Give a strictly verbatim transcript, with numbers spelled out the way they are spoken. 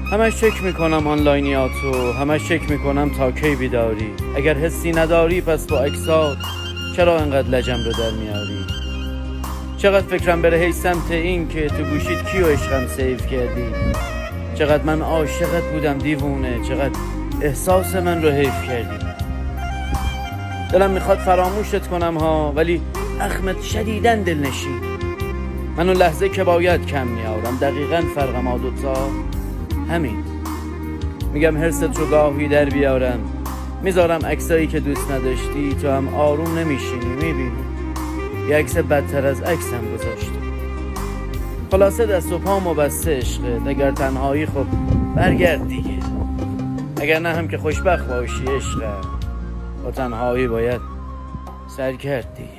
همش چک میکنم آنلاینیاتو، همش چک میکنم تا کی بیداری. اگر حسی نداری پس با اکسات چرا انقدر لجم رو در میاری؟ چقدر فکرم بره هی سمت این که تو گوشید کیو عشقم سیف کردی. چقدر من عاشقت بودم دیوونه، چقدر احساس من رو حیف کردی. دلم میخواد فراموشت کنم ها، ولی اخمت شدیدن دلنشین. من اون لحظه که باید کم میارم، دقیقاً فرق ما دوتا همین. میگم حرست رو گاهی در بیارم، میذارم عکسایی که دوست نداشتی، تو هم آروم نمیشینی. میبینی یه عکس بدتر از عکسم گذاشتی. خلاصه دست و پامو بسته عشقت. اگر تنهایی خب برگرد دیگه، اگر نه هم که خوشبخت باشی عشقم. با تنهایی باید سرگرد دیگه.